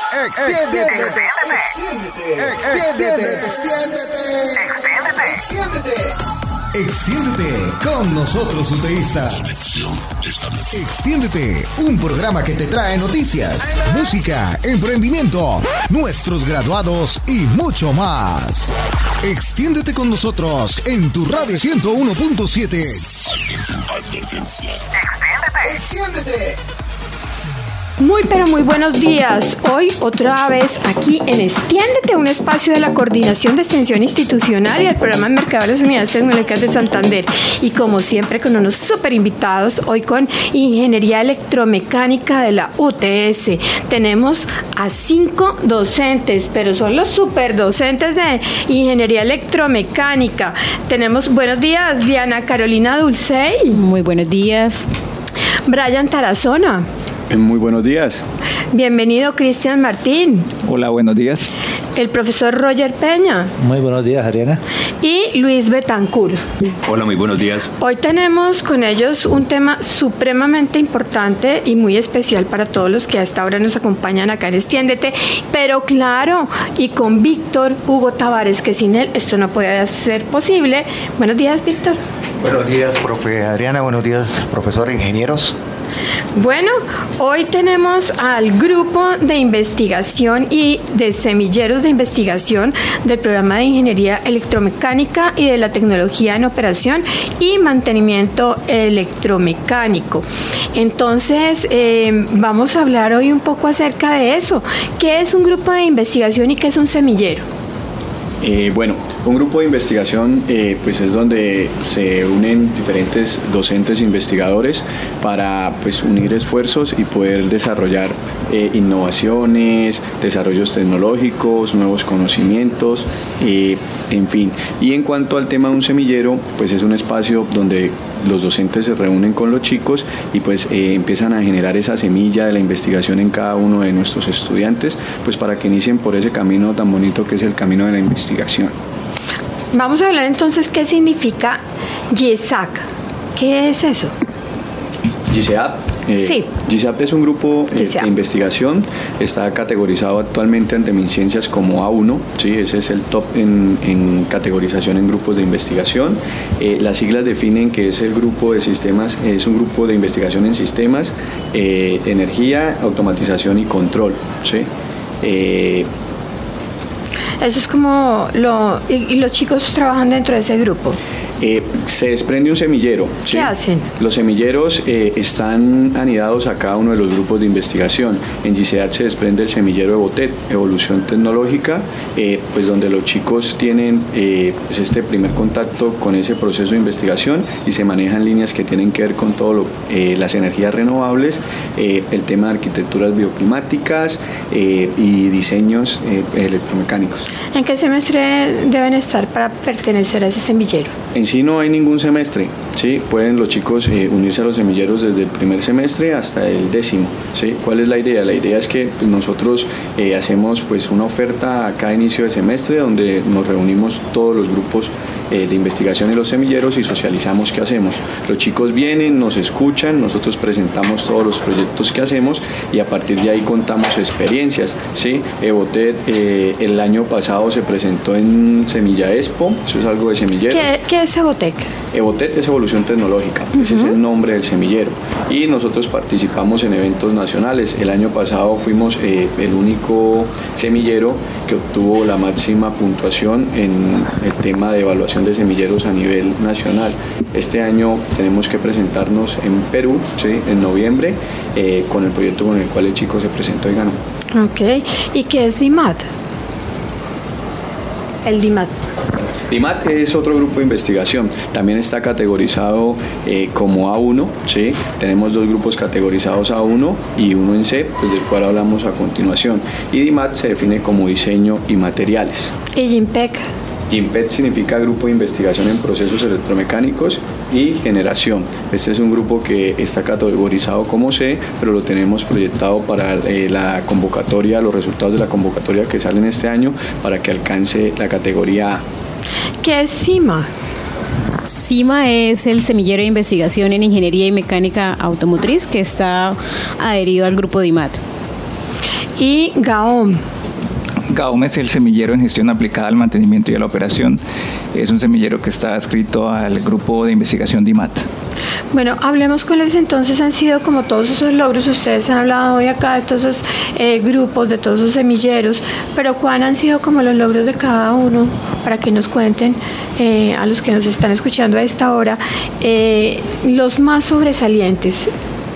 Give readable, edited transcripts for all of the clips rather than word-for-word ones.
Extiéndete con nosotros, UTEísta. Extiéndete, un programa que te trae noticias, música, emprendimiento, nuestros graduados y mucho más. Extiéndete con nosotros en tu radio 101.7. Extiéndete. Muy pero muy buenos días. Hoy otra vez aquí en Extiéndete, un espacio de la Coordinación de Extensión Institucional y el Programa de Mercado de las Unidades Tecnológicas de Santander. Y como siempre con unos súper invitados, hoy con Ingeniería Electromecánica de la UTS. Tenemos a 5 docentes, pero son los súper docentes de Ingeniería Electromecánica. Tenemos, buenos días, Diana Carolina Dulcey. Muy buenos días. Brian Tarazona. Muy buenos días. Bienvenido, Cristian Martín. Hola, buenos días. El profesor Roger Peña. Muy buenos días, Ariana. Y Luis Betancourt. Hola, muy buenos días. Hoy tenemos con ellos un tema supremamente importante y muy especial para todos los que hasta ahora nos acompañan acá en Extiéndete, pero claro, y con Víctor Hugo Tavares, que sin él esto no podía ser posible. Buenos días, Víctor. Buenos días, profe Adriana. Buenos días, profesor, ingenieros. Bueno, hoy tenemos al grupo de investigación y de semilleros de investigación del programa de Ingeniería Electromecánica y de la Tecnología en Operación y Mantenimiento Electromecánico. Entonces, vamos a hablar hoy un poco acerca de eso. ¿Qué es un grupo de investigación y qué es un semillero? Bueno, un grupo de investigación pues es donde se unen diferentes docentes investigadores para pues unir esfuerzos y poder desarrollar innovaciones, desarrollos tecnológicos, nuevos conocimientos, en fin. Y en cuanto al tema de un semillero, pues es un espacio donde los docentes se reúnen con los chicos y pues empiezan a generar esa semilla de la investigación en cada uno de nuestros estudiantes, pues para que inicien por ese camino tan bonito que es el camino de la investigación. Vamos a hablar entonces qué significa GISAC. ¿Qué es eso? GISEAP. Sí. GISEAP es un grupo de investigación, está categorizado actualmente ante MinCiencias como A1, ¿sí? Ese es el top en categorización en grupos de investigación. Las siglas definen que es el grupo de sistemas, es un grupo de investigación en sistemas, energía, automatización y control, ¿sí? Eso es como y los chicos trabajan dentro de ese grupo. Se desprende un semillero. ¿Sí? ¿Qué hacen? Los semilleros están anidados a cada uno de los grupos de investigación. En GISEAD se desprende el semillero EVOTET, Evolución Tecnológica, pues donde los chicos tienen pues este primer contacto con ese proceso de investigación y se manejan líneas que tienen que ver con todo las energías renovables, el tema de arquitecturas bioclimáticas y diseños electromecánicos. ¿En qué semestre deben estar para pertenecer a ese semillero? En sí no hay ningún semestre, ¿sí? Pueden los chicos unirse a los semilleros desde el primer semestre hasta el 10º, ¿sí? ¿Cuál es la idea? La idea es que nosotros hacemos pues una oferta a cada inicio de semestre donde nos reunimos todos los grupos de investigación en los semilleros y socializamos qué hacemos. Los chicos vienen, nos escuchan, nosotros presentamos todos los proyectos que hacemos y a partir de ahí contamos experiencias, ¿sí? EVOTET el año pasado se presentó en Semilla Expo, eso es algo de semilleros. ¿Qué es EVOTET? EVOTET es Evolución Tecnológica, ese es el nombre del semillero y nosotros participamos en eventos nacionales. El año pasado fuimos el único semillero que obtuvo la máxima puntuación en el tema de evaluación de semilleros a nivel nacional. Este año tenemos que presentarnos en Perú, ¿sí? En noviembre, con el proyecto con el cual el chico se presentó y ganó. Ok, ¿y qué es DIMAT? El DIMAT. DIMAT es otro grupo de investigación, también está categorizado como A1, ¿sí? Tenemos dos grupos categorizados A1 y uno en C, pues del cual hablamos a continuación. Y DIMAT se define como diseño y materiales. ¿Y GIMPEC? GIMPEC significa Grupo de Investigación en Procesos Electromecánicos y Generación. Este es un grupo que está categorizado como C, pero lo tenemos proyectado para la convocatoria, los resultados de la convocatoria que salen este año para que alcance la categoría A. ¿Qué es CIMA? CIMA es el semillero de investigación en Ingeniería y Mecánica Automotriz que está adherido al grupo DIMAT. Y GAOM. GAOM es el semillero en gestión aplicada al mantenimiento y a la operación. Es un semillero que está adscrito al grupo de investigación DIMAT. Bueno, hablemos cuáles entonces han sido como todos esos logros. Ustedes han hablado hoy acá de todos esos grupos, de todos esos semilleros, pero ¿cuáles han sido como los logros de cada uno? Para que nos cuenten a los que nos están escuchando a esta hora, los más sobresalientes.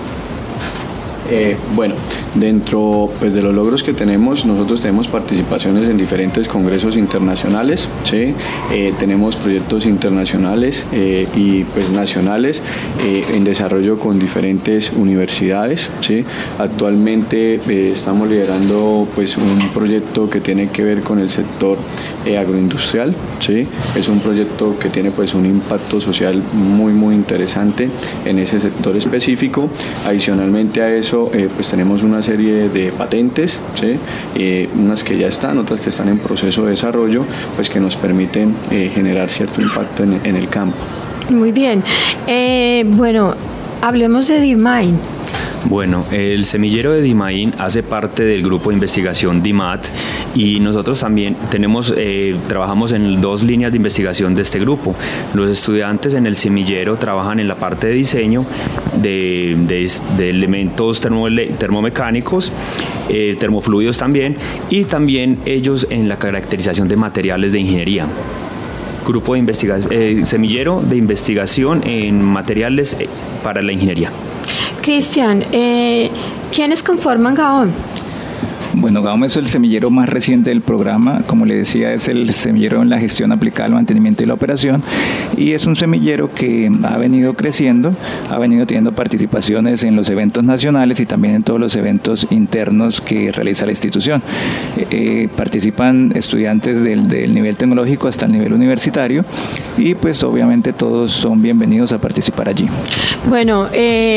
Bueno, dentro pues, de los logros que tenemos, nosotros tenemos participaciones en diferentes congresos internacionales, ¿sí? Tenemos proyectos internacionales y pues, nacionales en desarrollo con diferentes universidades, ¿sí? Actualmente estamos liderando pues, un proyecto que tiene que ver con el sector agroindustrial, ¿sí? Es un proyecto que tiene pues, un impacto social muy interesante en ese sector específico. Adicionalmente a eso, pues tenemos una serie de patentes, ¿sí? Unas que ya están, otras que están en proceso de desarrollo, pues que nos permiten generar cierto impacto en el campo. Muy bien. Bueno, hablemos de DIMAIN. Bueno, el semillero de DIMAIN hace parte del grupo de investigación DIMAT y nosotros también trabajamos en 2 líneas de investigación de este grupo. Los estudiantes en el semillero trabajan en la parte de diseño de elementos termomecánicos, termofluidos también, y también ellos en la caracterización de materiales de ingeniería. Grupo de investigación, semillero de investigación en materiales para la ingeniería. Cristian, ¿quiénes conforman GAOM? Bueno, GAOM es el semillero más reciente del programa. Como le decía, es el semillero en la gestión aplicada al mantenimiento y la operación, y es un semillero que ha venido creciendo, ha venido teniendo participaciones en los eventos nacionales y también en todos los eventos internos que realiza la institución. Participan estudiantes del nivel tecnológico hasta el nivel universitario, y pues obviamente todos son bienvenidos a participar allí. Bueno,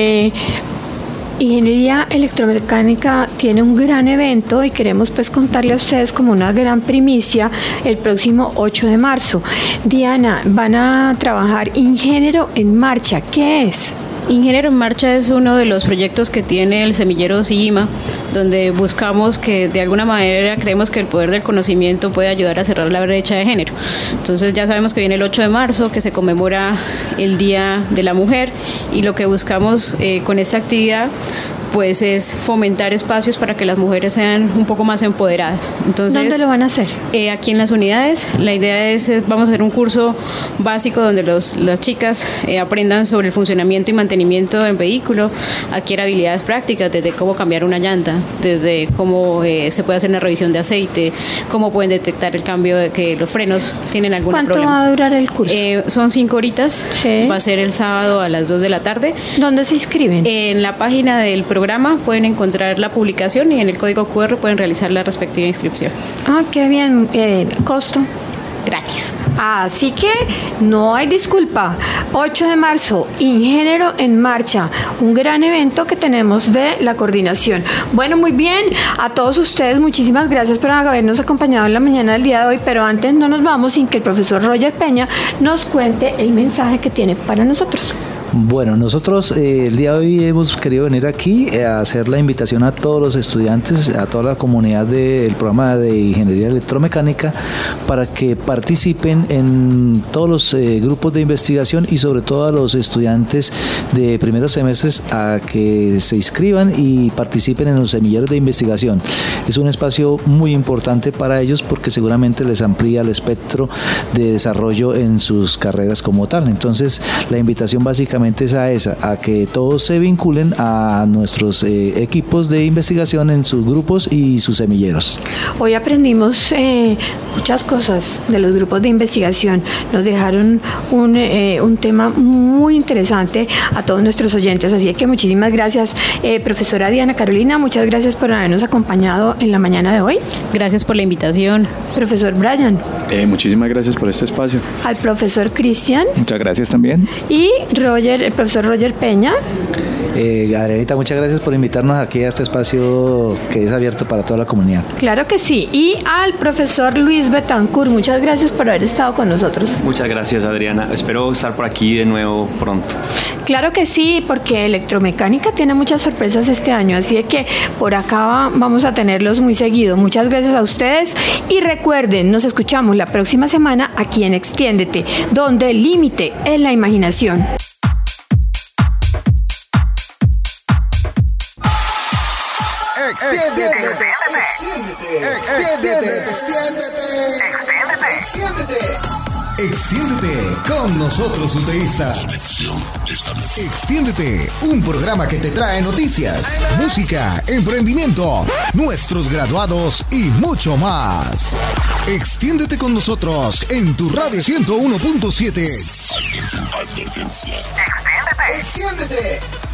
Ingeniería Electromecánica tiene un gran evento y queremos pues contarle a ustedes como una gran primicia el próximo 8 de marzo. Diana, van a trabajar Ingénero en Marcha. ¿Qué es? Ingénero en Marcha es uno de los proyectos que tiene el semillero CIMA, donde buscamos que de alguna manera creemos que el poder del conocimiento puede ayudar a cerrar la brecha de género. Entonces ya sabemos que viene el 8 de marzo, que se conmemora el Día de la Mujer, y lo que buscamos con esta actividad pues es fomentar espacios para que las mujeres sean un poco más empoderadas. Entonces, ¿dónde lo van a hacer? Aquí en las unidades. La idea es, vamos a hacer un curso básico donde las chicas aprendan sobre el funcionamiento y mantenimiento del vehículo, adquieren habilidades prácticas, desde cómo cambiar una llanta, desde cómo se puede hacer una revisión de aceite, cómo pueden detectar el cambio de que los frenos tienen algún problema. ¿Cuánto va a durar el curso? Son 5 horitas. Sí. Va a ser el sábado a las 2 de la tarde. ¿Dónde se inscriben? En la página del programa pueden encontrar la publicación y en el código QR pueden realizar la respectiva inscripción. Ah, qué bien. ¿Costo? Gratis. Así que no hay disculpa. 8 de marzo, Ingénero en Marcha, un gran evento que tenemos de la coordinación. Bueno, muy bien, a todos ustedes muchísimas gracias por habernos acompañado en la mañana del día de hoy, pero antes no nos vamos sin que el profesor Roger Peña nos cuente el mensaje que tiene para nosotros. Bueno, nosotros el día de hoy hemos querido venir aquí a hacer la invitación a todos los estudiantes, a toda la comunidad del programa de Ingeniería Electromecánica, para que participen en todos los grupos de investigación y sobre todo a los estudiantes de primeros semestres a que se inscriban y participen en los semilleros de investigación. Es un espacio muy importante para ellos porque seguramente les amplía el espectro de desarrollo en sus carreras como tal. Entonces, la invitación básicamente es a que todos se vinculen a nuestros equipos de investigación en sus grupos y sus semilleros. Hoy aprendimos muchas cosas de los grupos de investigación. Nos dejaron un tema muy interesante a todos nuestros oyentes, así que muchísimas gracias, profesora Diana Carolina, muchas gracias por habernos acompañado en la mañana de hoy. Gracias por la invitación. Profesor Brian. Muchísimas gracias por este espacio. Al profesor Cristian. Muchas gracias también. Y Roger el profesor Roger Peña. Adrianita, muchas gracias por invitarnos aquí a este espacio que es abierto para toda la comunidad. Claro que sí. Y al profesor Luis Betancourt, muchas gracias por haber estado con nosotros. Muchas gracias, Adriana. Espero estar por aquí de nuevo pronto. Claro que sí, porque electromecánica tiene muchas sorpresas este año, así que por acá vamos a tenerlos muy seguido. Muchas gracias a ustedes y recuerden, nos escuchamos la próxima semana aquí en Extiéndete, donde el límite es la imaginación. Extiéndete con nosotros, UTEístas. Extiéndete, un programa que te trae noticias, música, emprendimiento, nuestros graduados y mucho más. Extiéndete con nosotros en tu radio 101.7. Extiéndete.